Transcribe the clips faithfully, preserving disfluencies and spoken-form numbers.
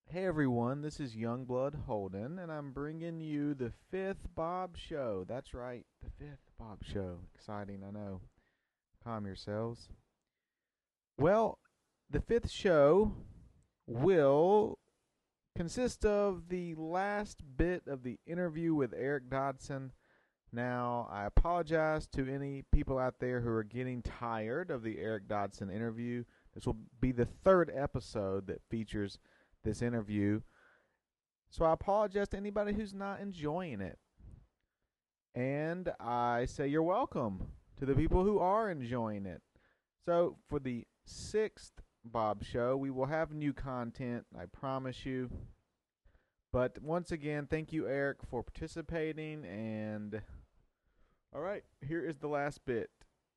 Hey everyone, this is Youngblood Holden, and I'm bringing you the fifth Bob Show. That's right, the fifth Bob Show. Exciting, I know. Calm yourselves. Well, the fifth show will consist of the last bit of the interview with Eric Dodson. Now, I apologize to any people out there who are getting tired of the Eric Dodson interview. This will be the third episode that features this interview. So I apologize to anybody who's not enjoying it. And I say you're welcome to the people who are enjoying it. So for the sixth Bob Show, we will have new content, I promise you. But once again, thank you, Eric, for participating. And all right, here is the last bit.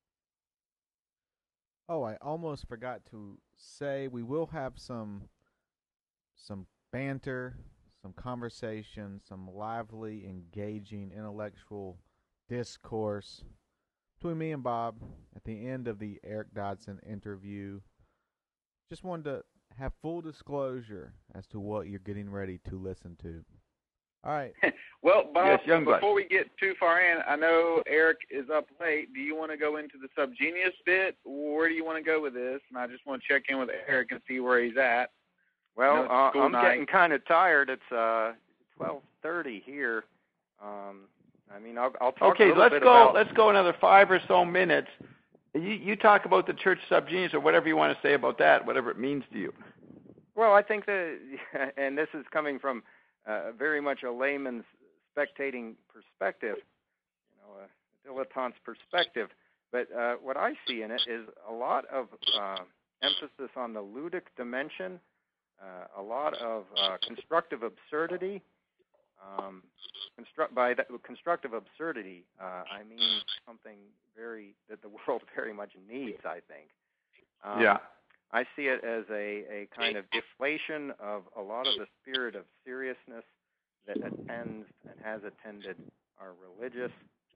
Oh, I almost forgot to say we will have some some banter, some conversation, some lively, engaging, intellectual discourse between me and Bob at the end of the Eric Dodson interview. Just wanted to have full disclosure as to what you're getting ready to listen to. All right. Well, Bob, yes, before we get too far in, I know Eric is up late. Do you want to go into the subgenius bit? Where do you want to go with this? And I just want to check in with Eric and see where he's at. Well, uh, I'm night. getting kind of tired. It's uh, twelve thirty here. Um, I mean, I'll, I'll talk okay, a little let's bit go. about... Let's go another five or so minutes. You, you talk about the church subgenius or whatever you want to say about that, whatever it means to you. Well, I think that, and this is coming from uh, very much a layman's spectating perspective, you know, a dilettante's perspective. But uh, what I see in it is a lot of uh, emphasis on the ludic dimension, uh, a lot of uh, constructive absurdity. Um, construct, by that, constructive absurdity, uh, I mean something very that the world very much needs, I think. Um, yeah. I see it as a, a kind of deflation of a lot of the spirit of seriousness that attends and has attended our religious,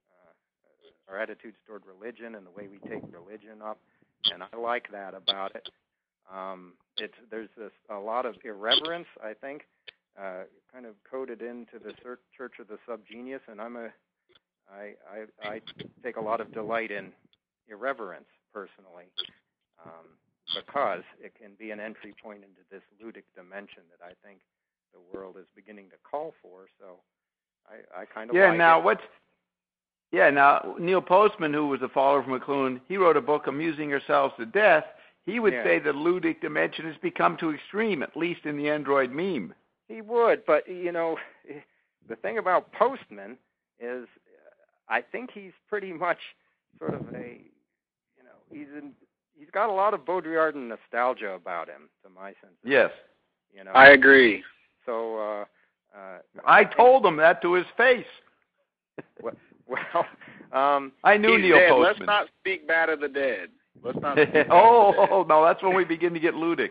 uh, our attitudes toward religion and the way we take religion up, and I like that about it. Um, it's there's this a lot of irreverence, I think, uh, kind of coded into the Church of the Subgenius, and I'm a I, I, I take a lot of delight in irreverence personally. Um, because it can be an entry point into this ludic dimension that I think the world is beginning to call for. So I, I kind of yeah. like Now it. what's yeah. Now Neil Postman, who was a follower of McLuhan, he wrote a book, Amusing Yourselves to Death. He would yeah. say the ludic dimension has become too extreme, at least in the Android meme. He would, but you know, the thing about Postman is, I think he's pretty much sort of a, you know, he's in. He's got a lot of Baudrillardian nostalgia about him, to my sense. Yes. You know. I agree. So uh, uh, I told him that to his face. well, well um, I knew he's Neil dead. Postman. Let's not speak bad of the dead. Let's not. Speak bad oh, of the dead. oh, no, that's when we begin to get ludic.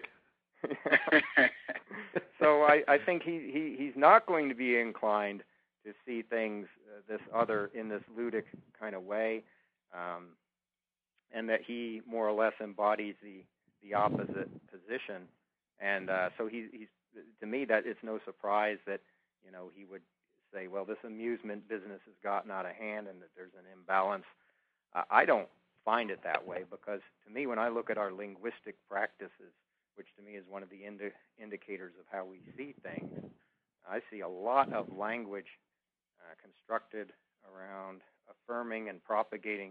So I, I think he, he, he's not going to be inclined to see things uh, this other in this ludic kind of way. Um, and that he more or less embodies the, the opposite position. And uh, so he, he's, to me, that it's no surprise that, you know, he would say, well, this amusement business has gotten out of hand and that there's an imbalance. Uh, I don't find it that way because, to me, when I look at our linguistic practices, which to me is one of the indi- indicators of how we see things, I see a lot of language uh, constructed around affirming and propagating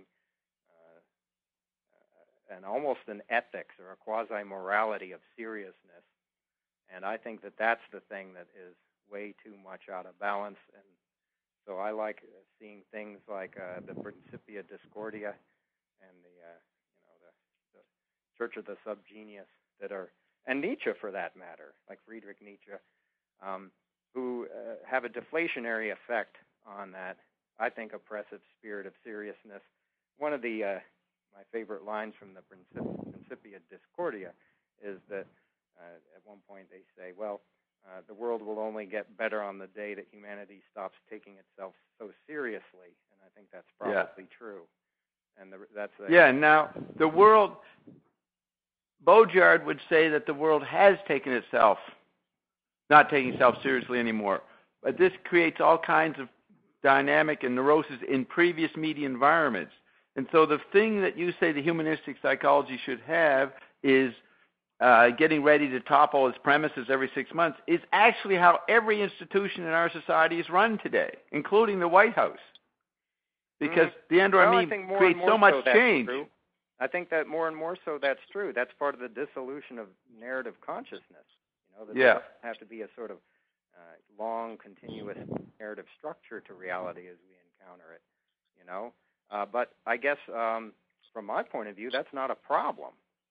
and almost an ethics or a quasi-morality of seriousness. And I think that that's the thing that is way too much out of balance. And so I like seeing things like uh, the Principia Discordia and the, uh, you know, the, the Church of the Subgenius that are, and Nietzsche for that matter, like Friedrich Nietzsche, um, who uh, have a deflationary effect on that, I think, oppressive spirit of seriousness. One of the uh, my favorite lines from the Princip- Principia Discordia is that uh, at one point they say, well, uh, the world will only get better on the day that humanity stops taking itself so seriously, and I think that's probably yeah. true. And the, that's a, yeah. Now the world, Baudrillard would say that the world has taken itself not taking itself seriously anymore. But this creates all kinds of dynamic and neurosis in previous media environments. And so the thing that you say the humanistic psychology should have is uh, getting ready to topple its premises every six months is actually how every institution in our society is run today, including the White House. Because mm-hmm. the Android well, meme creates so much so change. True. I think that more and more so that's true. That's part of the dissolution of narrative consciousness. You know, that yeah. there have to be a sort of uh, long, continuous narrative structure to reality as we encounter it. You know, uh, but I guess um, from my point of view, that's not a problem.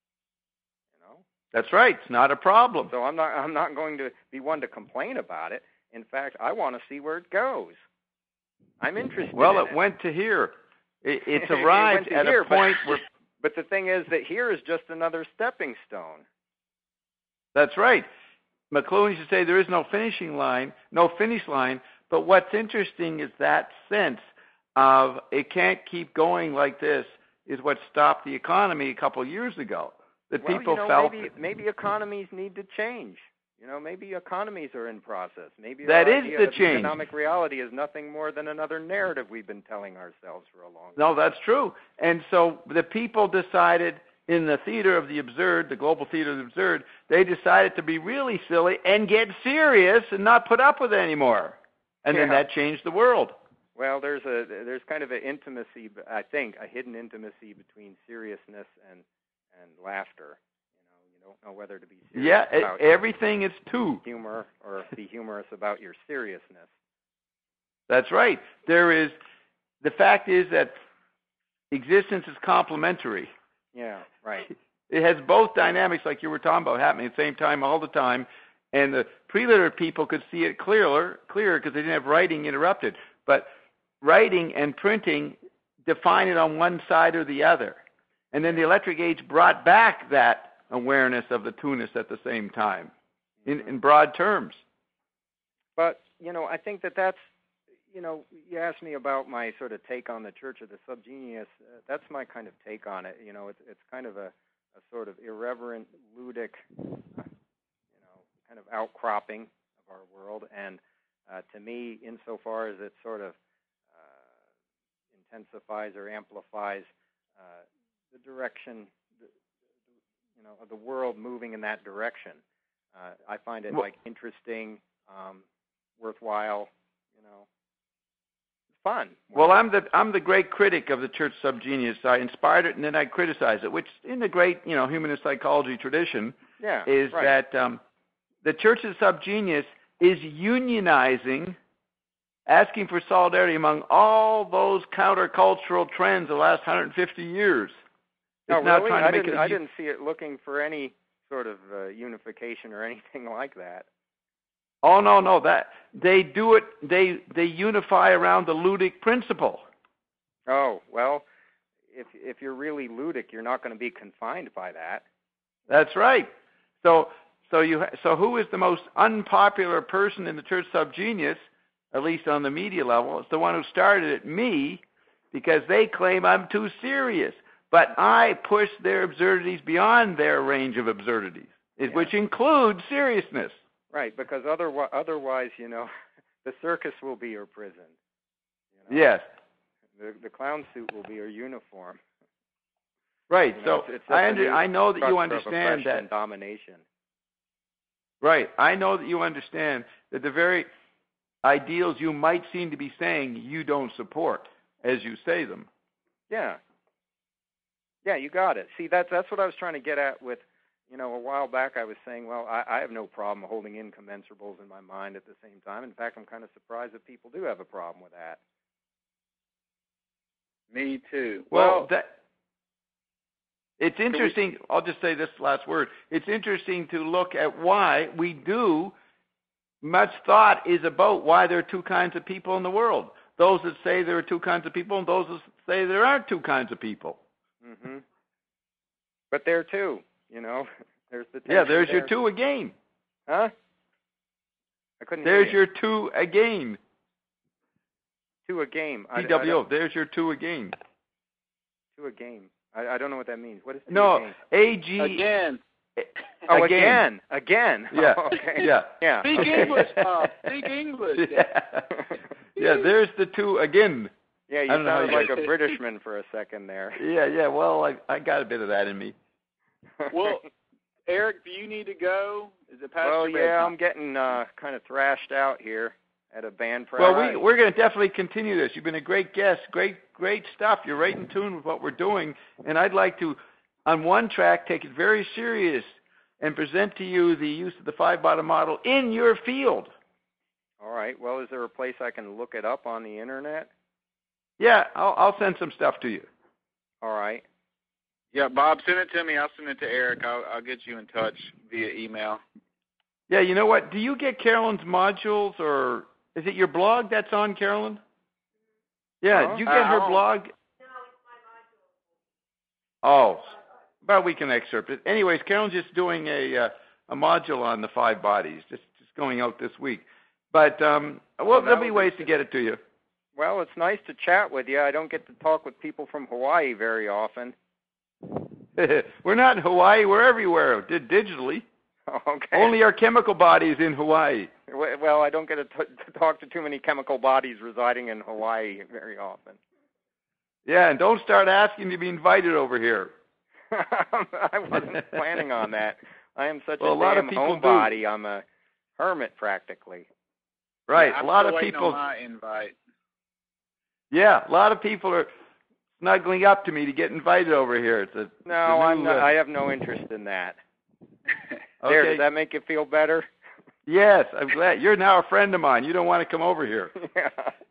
You know. That's right. It's not a problem. So I'm not. I'm not going to be one to complain about it. In fact, I want to see where it goes. I'm interested. Well, in it, it went to here. It, it's arrived it at here, a point but, where. But the thing is that here is just another stepping stone. That's right. McLuhan used to say there is no finishing line, no finish line. But what's interesting is that sense of it can't keep going like this is what stopped the economy a couple of years ago. That well, people you know, felt maybe, maybe economies need to change. You know, maybe economies are in process. Maybe that is idea the of change. Economic reality is nothing more than another narrative we've been telling ourselves for a long time. No, that's true. And so the people decided in the theater of the absurd, the global theater of the absurd, they decided to be really silly and get serious and not put up with it anymore. And yeah. then that changed the world. Well, there's a there's kind of an intimacy, I think, a hidden intimacy between seriousness and and laughter. Don't know whether to be serious yeah, about everything is two. humor or be humorous about your seriousness. That's right. There is the fact is that existence is complementary. Yeah, right. It has both dynamics, like you were talking about, happening at the same time all the time, and the pre-literate people could see it clearer, clearer because they didn't have writing interrupted. But writing and printing define it on one side or the other, and then the electric age brought back that awareness of the two-ness at the same time, in, in broad terms. But, you know, I think that that's, you know, you asked me about my sort of take on the Church of the Subgenius. Uh, that's my kind of take on it. You know, it's it's kind of a, a sort of irreverent, ludic, you know, kind of outcropping of our world. And uh, to me, insofar as it sort of uh, intensifies or amplifies uh, the direction you know, of the world moving in that direction. Uh, I find it, well, like, interesting, um, worthwhile, you know, fun. Well, I'm the I'm the great critic of the Church Subgenius. I inspired it and then I criticize it, which in the great, you know, humanist psychology tradition yeah, is right. that um, the Church of the Subgenius is unionizing, asking for solidarity among all those countercultural trends of the last one hundred fifty years. No, it's now really? trying to I, make didn't, it I didn't see it looking for any sort of uh, unification or anything like that. Oh no, no, that they do it. They they unify around the ludic principle. Oh well, if if you're really ludic, you're not going to be confined by that. That's right. So so you so who is the most unpopular person in the Church Subgenius, at least on the media level? It's the one who started it, me, because they claim I'm too serious. But I push their absurdities beyond their range of absurdities, yeah. which includes seriousness. Right, because otherwise, otherwise, you know, the circus will be your prison. You know? Yes. The the clown suit will be your uniform. Right. You know, so it's, it's I under, I know that you understand that. And domination. Right. I know that you understand that the very ideals you might seem to be saying you don't support as you say them. Yeah. Yeah, you got it. See, that's that's what I was trying to get at with, you know, a while back I was saying, well, I, I have no problem holding incommensurables in my mind at the same time. In fact, I'm kind of surprised that people do have a problem with that. Me too. Well, well that, it's interesting. We, I'll just say this last word. It's interesting to look at why we do. Much thought is about why there are two kinds of people in the world. Those that say there are two kinds of people and those that say there aren't two kinds of people. Mm-hmm. But there too, you know, there's the yeah. There's there. your two again. Huh? I couldn't. There's hear your two again. Two a game. T W O. There's your two again. Two a game. I, I don't know what that means. What is two no a game? A G again? Oh, again. Again. Again. Yeah. Oh, okay. Yeah. Yeah. Speak Okay. English, Bob. Speak English. Yeah. Yeah, there's the two again. Yeah, you I don't know how sounded you- like a Britishman for a second there. Yeah, yeah. Well, I I got a bit of that in me. Well, Eric, do you need to go? Is it past well, your yeah, bedtime? I'm getting uh, kind of thrashed out here at a band practice. Well, we we're going to definitely continue this. You've been a great guest. Great great stuff. You're right in tune with what we're doing, and I'd like to, on one track, take it very serious and present to you the use of the five-bottom model in your field. All right. Well, is there a place I can look it up on the internet? Yeah, I'll I'll send some stuff to you. All right. Yeah, Bob, send it to me. I'll send it to Eric. I'll, I'll get you in touch via email. Yeah, you know what? Do you get Carolyn's modules, or is it your blog that's on, Carolyn? Yeah, Huh? do you get her Uh, blog? Oh, but we can excerpt it. Anyways, Carolyn's just doing a uh, a module on the five bodies, just just going out this week. But um, well, Well, that there'll be would be ways to get it to you. Well, it's nice to chat with you. I don't get to talk with people from Hawaii very often. We're not in Hawaii. We're everywhere, did digitally. Okay. Only our chemical bodies in Hawaii. Well, I don't get to, t- to talk to too many chemical bodies residing in Hawaii very often. Yeah, and don't start asking to be invited over here. I wasn't planning on that. I am such Well, a a lot of damn people do. homebody. I'm a hermit practically. Right, Yeah, I'm a lot still of waiting people. on my invite. Yeah, a lot of people are snuggling up to me to get invited over here. It's a, No, the I'm new, not, uh, I have no interest in that. Okay. There, does that make you feel better? Yes, I'm glad. You're now a friend of mine. You don't want to come over here. Yeah.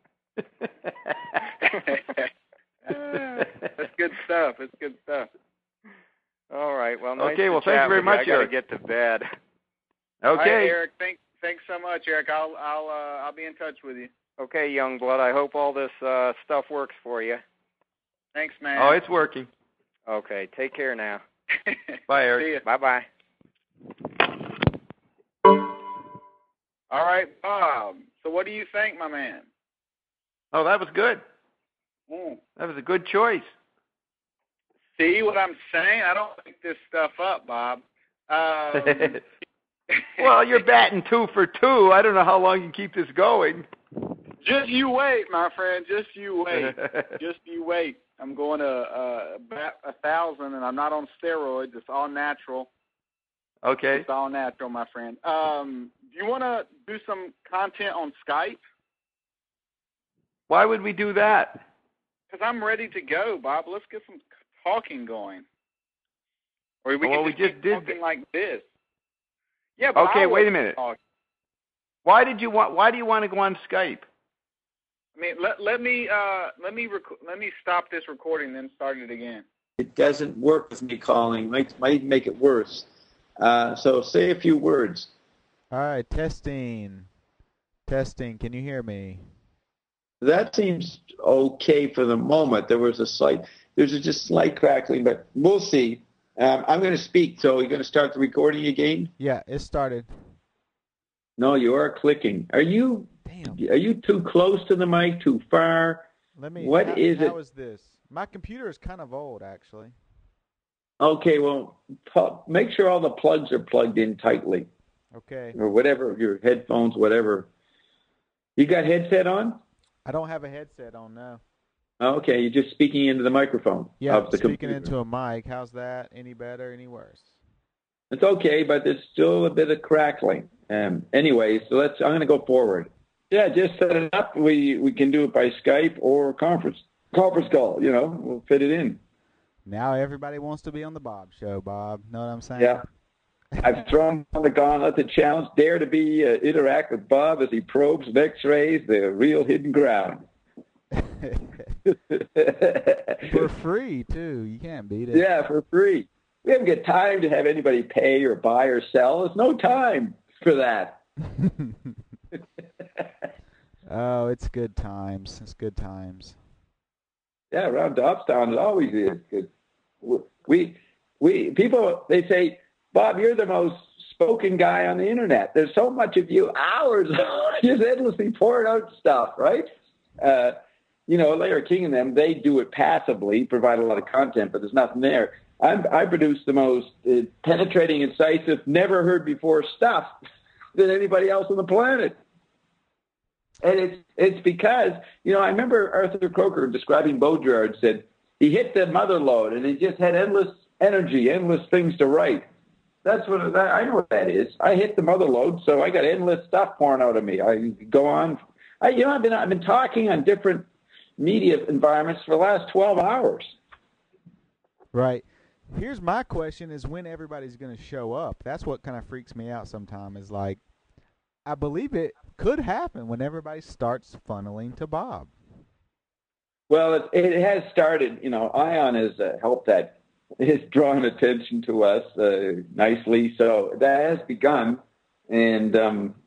That's good stuff. It's good stuff. All right. Well, nice Okay, to well, thank you chat very with much, I gotta Eric. get to bed. All right, Okay. Eric. Thanks. Thanks so much, Eric. I'll I'll uh, I'll be in touch with you. Okay, young blood. I hope all this uh, stuff works for you. Thanks, man. Oh, it's working. Okay. Take care now. Bye, Eric. See ya. Bye bye. All right, Bob. So what do you think, my man? Oh, that was good. Mm. That was a good choice. See what I'm saying? I don't make this stuff up, Bob. Um, Well, you're batting two for two. I don't know how long you can keep this going. just you wait, my friend. Just you wait. Just you wait. I'm going to uh, bat a thousand, and I'm not on steroids. It's all natural. Okay. It's all natural, my friend. Um, do you want to do some content on Skype? Why would we do that? Because I'm ready to go, Bob. Let's get some talking going. Or we Well, can we just, just keep did talking that. like this. Yeah, but Okay, I wait a wasn't minute. talking. Why did you want? Why do you want to go on Skype? I mean, let let me uh let me rec- let me stop this recording, then start it again. It doesn't work with me calling. Might might make it worse. Uh, so say a few words. All right, testing. Testing. Can you hear me? That seems okay for the moment. There was a slight, there's a just slight crackling, but we'll see. Um, I'm going to speak. So you're going to start the recording again? Yeah, it started. No, you are clicking. Are you? Damn. Are you too close to the mic? Too far? Let me. What how, is it? How is this? My computer is kind of old, actually. Okay. Well, pu- make sure all the plugs are plugged in tightly, Okay. or whatever, your headphones, whatever. You got headset on? I don't have a headset on now. Okay, you're just speaking into the microphone. Yeah, of the speaking computer. into a mic. How's that? Any better? Any worse? It's okay, but there's still a bit of crackling. Um, anyway, so let's. I'm going to go forward. Yeah, just set it up. We we can do it by Skype or conference conference call. You know, we'll fit it in. Now everybody wants to be on the Bob Show, Bob. Know what I'm saying? Yeah. I've thrown on the gauntlet, the challenge. Dare to be uh, interact with Bob as he probes and X-rays the real hidden ground. For free too. You can't beat it. Yeah, for free. We haven't got time to have anybody pay or buy or sell. There's no time for that. Oh, it's good times. It's good times. Yeah, around Dobstown it always is. 'Cause we, we, people, they say, Bob, you're the most spoken guy on the internet. There's so much of you, hours, just endlessly pouring out stuff, right? Uh, you know, Larry King and them, they do it passively, provide a lot of content, but there's nothing there. I'm, I produce the most uh, penetrating, incisive, never heard before stuff than anybody else on the planet. And it's it's because, you know, I remember Arthur Croker describing Baudrillard said he hit the mother lode and he just had endless energy, endless things to write. That's what that, I know what that is. I hit the mother lode, so I got endless stuff pouring out of me. I go on. I, you know, I've been I've been talking on different media environments for the last twelve hours. Right. Here's my question: is when everybody's going to show up? That's what kind of freaks me out sometimes. Is like, I believe it could happen when everybody starts funneling to Bob. Well, it, it has started. You know, Ion has uh, helped that. It's drawn attention to us uh, nicely, so that has begun, and um,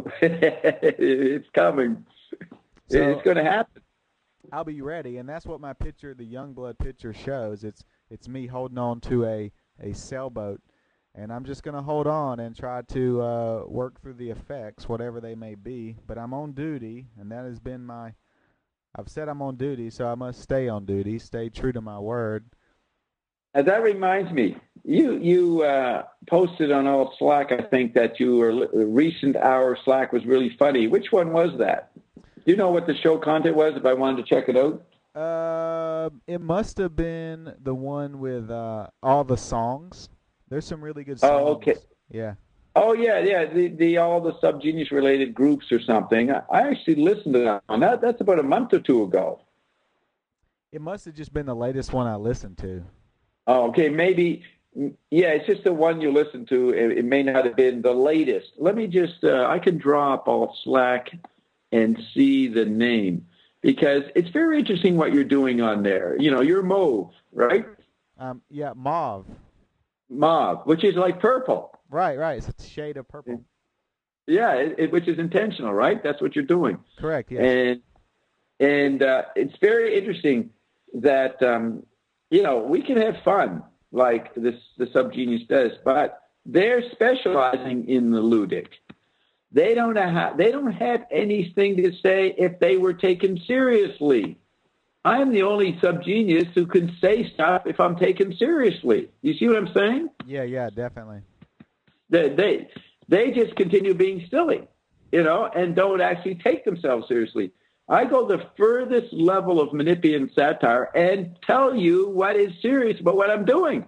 it's coming. So it's going to happen. I'll be ready, and that's what my picture, the Youngblood picture, shows. It's it's me holding on to a, a sailboat, and I'm just going to hold on and try to uh, work through the effects, whatever they may be. But I'm on duty, and that has been my. I've said I'm on duty, so I must stay on duty, stay true to my word. Uh, that reminds me, you you uh, posted on all Slack, I think, that your recent hour Slack was really funny. Which one was that? Do you know what the show content was if I wanted to check it out? Uh, it must have been the one with uh, all the songs. There's some really good songs. Oh, okay. Yeah. Oh, yeah, yeah, the, the all the Subgenius-related groups or something. I, I actually listened to that one. That, that's about a month or two ago. It must have just been the latest one I listened to. Oh, okay, maybe, yeah, it's just the one you listened to. It, it may not have been the latest. Let me just, uh, I can draw up all Slack and see the name, because it's very interesting what you're doing on there. You know, you're mauve, right? Um, yeah, mauve. Mauve, which is like purple. Right, right. It's a shade of purple. Yeah, it, it, which is intentional, right? That's what you're doing. Correct, yes. And, and uh, it's very interesting that, um, you know, we can have fun like this the Subgenius does, but they're specializing in the ludic. They don't have, they don't have anything to say if they were taken seriously. I'm the only Subgenius who can say stuff if I'm taken seriously. You see what I'm saying? Yeah, yeah, definitely. They they, they just continue being silly, you know, and don't actually take themselves seriously. I go the furthest level of Manipian satire and tell you what is serious about what I'm doing.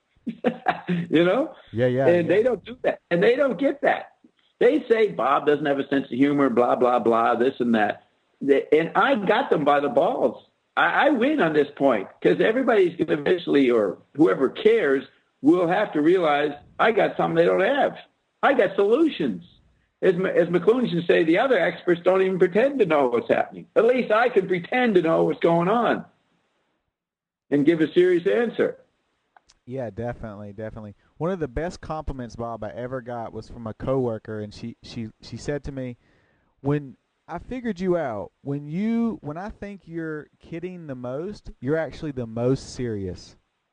You know? Yeah, yeah. And yeah. they don't do that. And they don't get that. They say Bob doesn't have a sense of humor, blah, blah, blah, this and that. And I got them by the balls. I, I win on this point because everybody's going to eventually, or whoever cares, will have to realize I got something they don't have. I got solutions. As, as McLuhan should say, the other experts don't even pretend to know what's happening. At least I can pretend to know what's going on and give a serious answer. Yeah, definitely, definitely. One of the best compliments, Bob, I ever got was from a coworker, and she, she, she said to me, when I figured you out, when you when I think you're kidding the most, you're actually the most serious.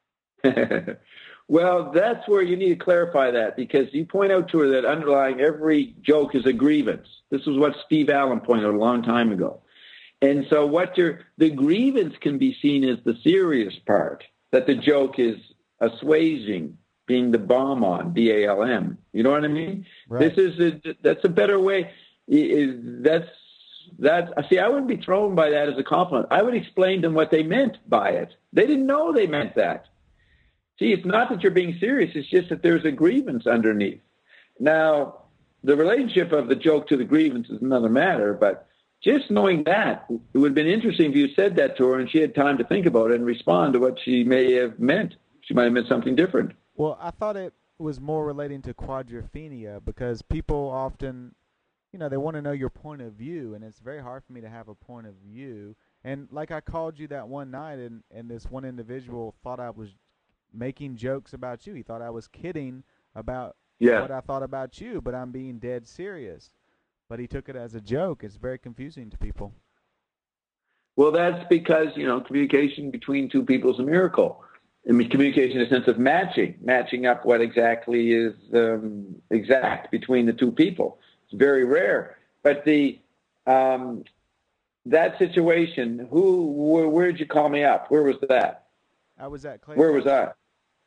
Well, that's where you need to clarify that, because you point out to her that underlying every joke is a grievance. This is what Steve Allen pointed out a long time ago. And so what you're, the grievance can be seen as the serious part, that the joke is assuaging, being the balm on, B A L M. You know what I mean? Right. This is a, that's a better way. Is that's that. See, I wouldn't be thrown by that as a compliment. I would explain to them what they meant by it. They didn't know they meant that. See, it's not that you're being serious. It's just that there's a grievance underneath. Now, the relationship of the joke to the grievance is another matter, but just knowing that, it would have been interesting if you said that to her and she had time to think about it and respond to what she may have meant. She might have meant something different. Well, I thought it was more relating to quadrophenia, because people often, you know, they want to know your point of view, and it's very hard for me to have a point of view. And like I called you that one night, and, and this one individual thought I was making jokes about you. He thought I was kidding about yeah. what I thought about you, but I'm being dead serious. But he took it as a joke. It's very confusing to people. Well, that's because, you know, communication between two people is a miracle. I mean, communication in a sense of matching, matching up what exactly is um, exact between the two people. It's very rare. But the um, that situation, who, where, where did you call me up? Where was that? I was at Clay. Where was I?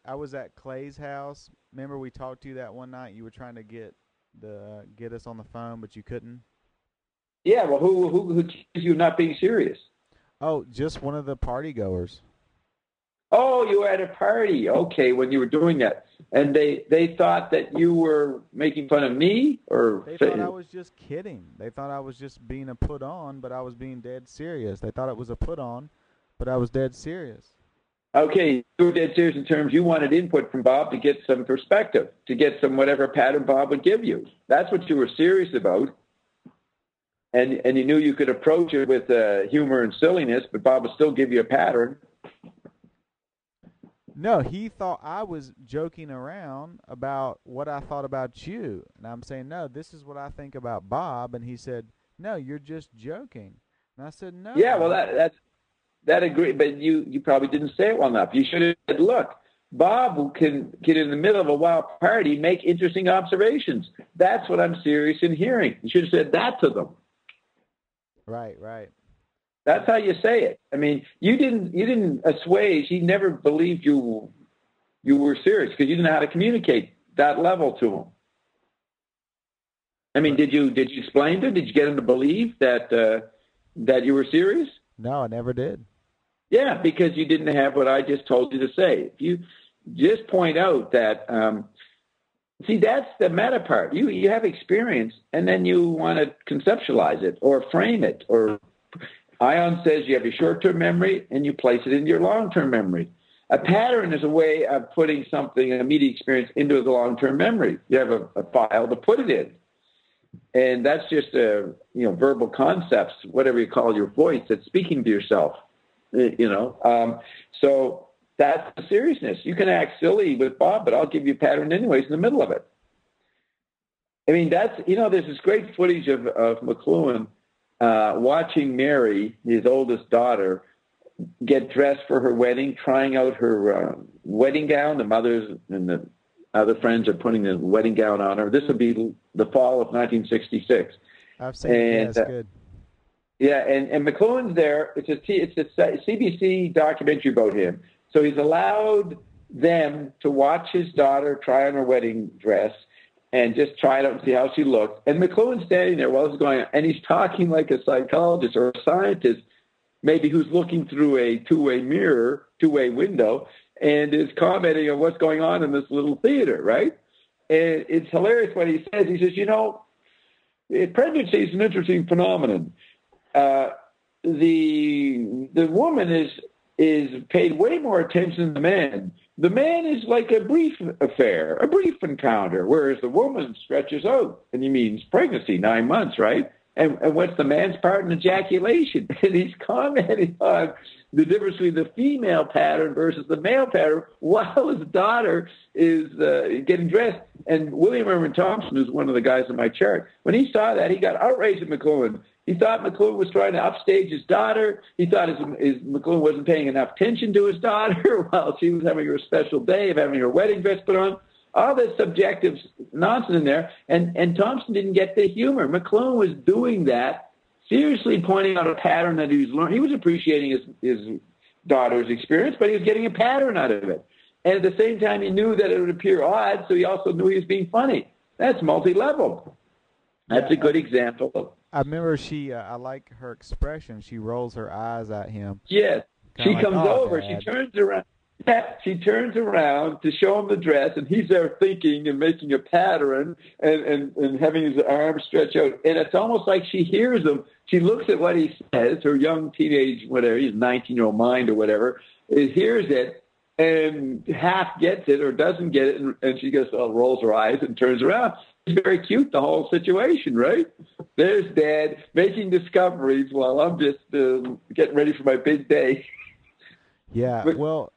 I was at Clay's house. Remember we talked to you that one night? You were trying to get the get us on the phone, but you couldn't. Yeah, well, who who who accused you of not being serious? Oh, just one of the party goers. Oh, you were at a party. Okay, when you were doing that, and they they thought that you were making fun of me, or they thought I was just kidding. They thought I was just being a put on, but I was being dead serious. They thought it was a put on, but I was dead serious. Okay, you were dead serious in terms you wanted input from Bob to get some perspective, to get some whatever pattern Bob would give you. That's what you were serious about. And and you knew you could approach it with uh, humor and silliness, but Bob would still give you a pattern. No, he thought I was joking around about what I thought about you. And I'm saying, no, this is what I think about Bob. And he said, no, you're just joking. And I said, no. Yeah, well, that that's, that agree, but you, you probably didn't say it well enough. You should have said, look, Bob can get in the middle of a wild party, make interesting observations. That's what I'm serious in hearing. You should have said that to them. Right, right. That's how you say it. I mean, you didn't you didn't assuage. He never believed you you were serious because you didn't know how to communicate that level to him. I mean, did you did you explain to him? Did you get him to believe that uh, that you were serious? No, I never did. Yeah, because you didn't have what I just told you to say. If you just point out that, um, see, that's the meta part. You you have experience, and then you want to conceptualize it or frame it. Or Ion says you have your short-term memory, and you place it into your long-term memory. A pattern is a way of putting something, an immediate experience, into the long-term memory. You have a, a file to put it in. And that's just a, you know, verbal concepts, whatever you call your voice, that's speaking to yourself, you know. Um, so that's the seriousness. You can act silly with Bob, but I'll give you a pattern anyways in the middle of it. I mean, that's, you know, there's this great footage of, of McLuhan uh, watching Mary, his oldest daughter, get dressed for her wedding, trying out her uh, wedding gown. The mothers and the other friends are putting the wedding gown on her. This would be the fall of nineteen sixty-six. I've seen it. Yeah, it's uh, good. Yeah, and, and McLuhan's there. It's a, it's a C B C documentary about him. So he's allowed them to watch his daughter try on her wedding dress and just try it out and see how she looked. And McLuhan's standing there while this is going on, and he's talking like a psychologist or a scientist, maybe who's looking through a two-way mirror, two-way window, and is commenting on what's going on in this little theater, right? And it's hilarious what he says. He says, you know, pregnancy is an interesting phenomenon. Uh, the the woman is is paid way more attention than the man. The man is like a brief affair, a brief encounter, whereas the woman stretches out, and he means pregnancy, nine months, right? And, and what's the man's part in ejaculation? And he's commenting on the difference between the female pattern versus the male pattern while his daughter is uh, getting dressed. And William Irwin Thompson, who's one of the guys on my chart, when he saw that, he got outraged at McLuhan. He thought McLuhan was trying to upstage his daughter. He thought his, his McLuhan wasn't paying enough attention to his daughter while she was having her special day of having her wedding dress put on. All this subjective nonsense in there, and, and Thompson didn't get the humor. McLuhan was doing that, seriously pointing out a pattern that he was learning. He was appreciating his, his daughter's experience, but he was getting a pattern out of it. And at the same time, he knew that it would appear odd, so he also knew he was being funny. That's multi-level. That's Yeah, a good I, example of. I remember she, uh, I like her expression. She rolls her eyes at him. Yes. She like, comes oh, over, Dad. she turns around. Yeah, she turns around to show him the dress, and he's there thinking and making a pattern and, and, and having his arms stretch out. And it's almost like she hears him. She looks at what he says, her young teenage, whatever, his nineteen-year-old mind or whatever, it hears it and half gets it or doesn't get it, and, and she just uh, rolls her eyes and turns around. It's very cute, the whole situation, right? There's Dad making discoveries while I'm just uh, getting ready for my big day. Yeah, But- well,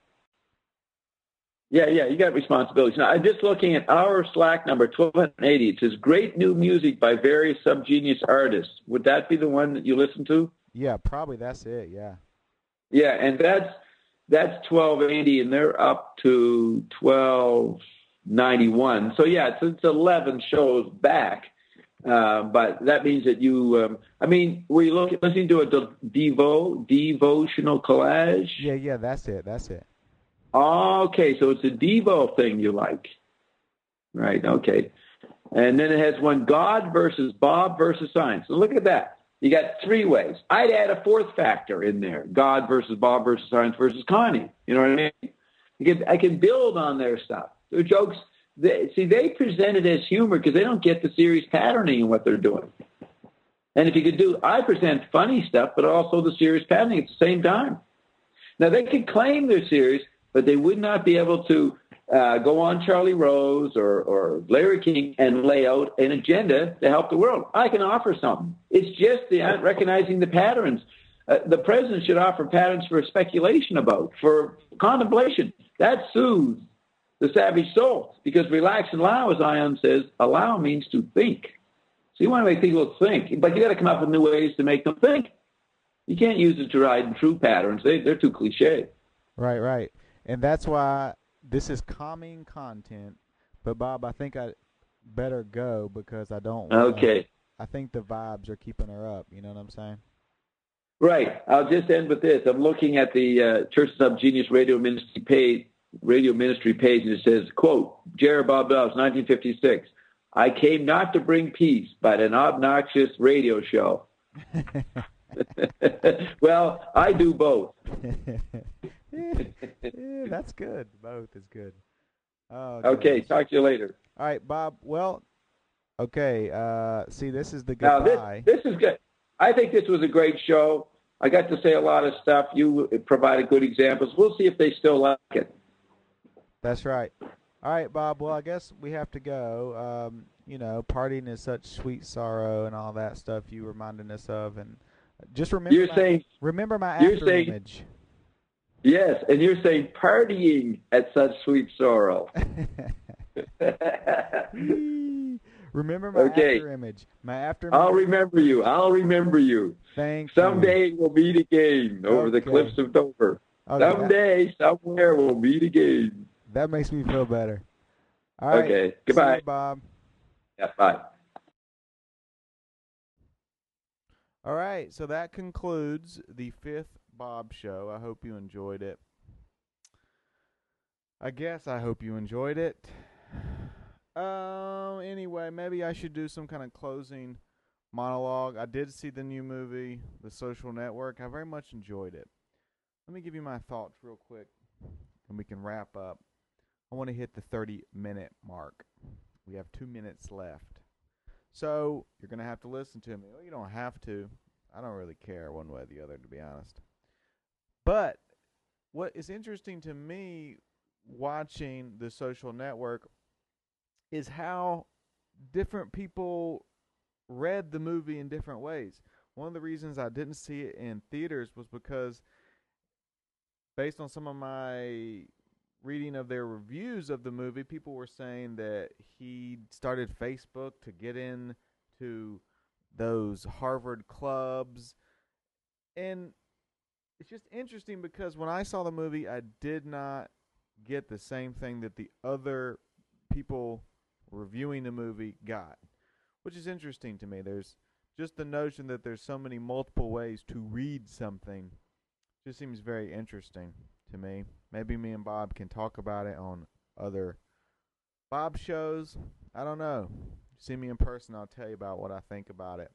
Yeah, yeah, you got responsibilities. Now, I'm just looking at our Slack number, twelve eighty. It says, great new music by various subgenius artists. Would that be the one that you listen to? yeah, probably that's it, yeah. Yeah, and that's that's twelve eighty, and they're up to twelve ninety-one. So, yeah, it's, it's eleven shows back. Uh, but that means that you, um, I mean, were you looking, listening to a de- devo, devotional collage? Yeah, yeah, that's it, that's it. Okay, so it's a Devo thing you like. Right, okay. And then it has one, God versus Bob versus science. So look at that. You got three ways. I'd add a fourth factor in there. God versus Bob versus science versus Connie. You know what I mean? I can, I can build on their stuff. Their jokes, they, see, they present it as humor because they don't get the serious patterning in what they're doing. And if you could do, I present funny stuff, but also the serious patterning at the same time. Now, they could claim they're serious, but they would not be able to uh, go on Charlie Rose or, or Larry King and lay out an agenda to help the world. I can offer something. It's just the uh, recognizing the patterns. Uh, the president should offer patterns for speculation about, for contemplation. That soothes the savage soul, because relax and allow, as Ion says, allow means to think. So you want to make people think, but you got to come up with new ways to make them think. You can't use the tried and true patterns. They, they're too cliche. Right, right. And that's why this is calming content. But, Bob, I think I better go because I don't want Okay. I think the vibes are keeping her up. You know what I'm saying? Right. I'll just end with this. I'm looking at the uh, Church of Genius Radio Ministry page, radio ministry page, and it says, quote, Jared Bob Dobbs, nineteen fifty-six. I came not to bring peace, but an obnoxious radio show. Well, I do both. Yeah, that's good. Both is good. Oh, okay, goodness. talk to you later. All right, Bob. Well, okay. Uh, see, this is the Now, goodbye. this, this is good. I think this was a great show. I got to say a lot of stuff. You provided good examples. We'll see if they still like it. That's right. All right, Bob. Well, I guess we have to go. Um, you know, partying is such sweet sorrow and all that stuff you reminding us of. And just remember You're my, saying, remember my you're after saying, image. Yes, and you're saying partying at such sweet sorrow. Remember my okay. after image. My after image. I'll remember you. I'll remember you. Thank Someday you. we'll meet again over okay. the cliffs of Dover. Okay, Someday, that, somewhere, we'll meet again. That makes me feel better. All right. Okay. Goodbye. See you, Bob. Yeah, bye. All right. So that concludes the fifth Bob Show. I hope you enjoyed it. I guess I hope you enjoyed it. Um. Anyway, maybe I should do some kind of closing monologue. I did see the new movie, The Social Network. I very much enjoyed it. Let me give you my thoughts real quick, and we can wrap up. I want to hit the thirty-minute mark. We have two minutes left. So you're going to have to listen to me. Well, you don't have to. I don't really care one way or the other, to be honest. But what is interesting to me watching The Social Network is how different people read the movie in different ways. One of the reasons I didn't see it in theaters was because based on some of my reading of their reviews of the movie, people were saying that he started Facebook to get into those Harvard clubs. And it's just interesting because when I saw the movie, I did not get the same thing that the other people reviewing the movie got, which is interesting to me. There's just the notion that there's so many multiple ways to read something just seems very interesting to me. Maybe me and Bob can talk about it on other Bob shows. I don't know. See me in person, I'll tell you about what I think about it.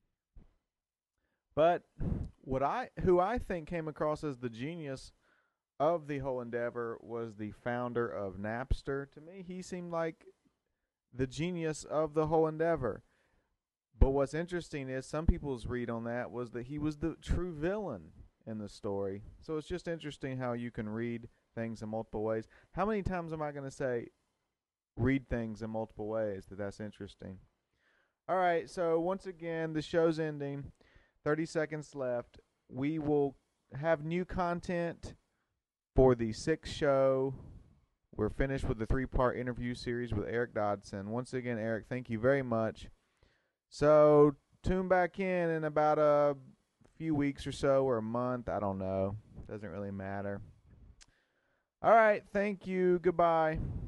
But what I who I think came across as the genius of the whole endeavor was the founder of Napster. To me, he seemed like the genius of the whole endeavor. But what's interesting is some people's read on that was that he was the true villain in the story. So it's just interesting how you can read things in multiple ways. How many times am I going to say read things in multiple ways? That that's interesting. All right, so once again, the show's ending. thirty seconds left. We will have new content for the sixth show. We're finished with the three-part interview series with Eric Dodson. Once again, Eric, thank you very much. So tune back in in about a few weeks or so, or a month. I don't know. Doesn't really matter. All right. Thank you. Goodbye.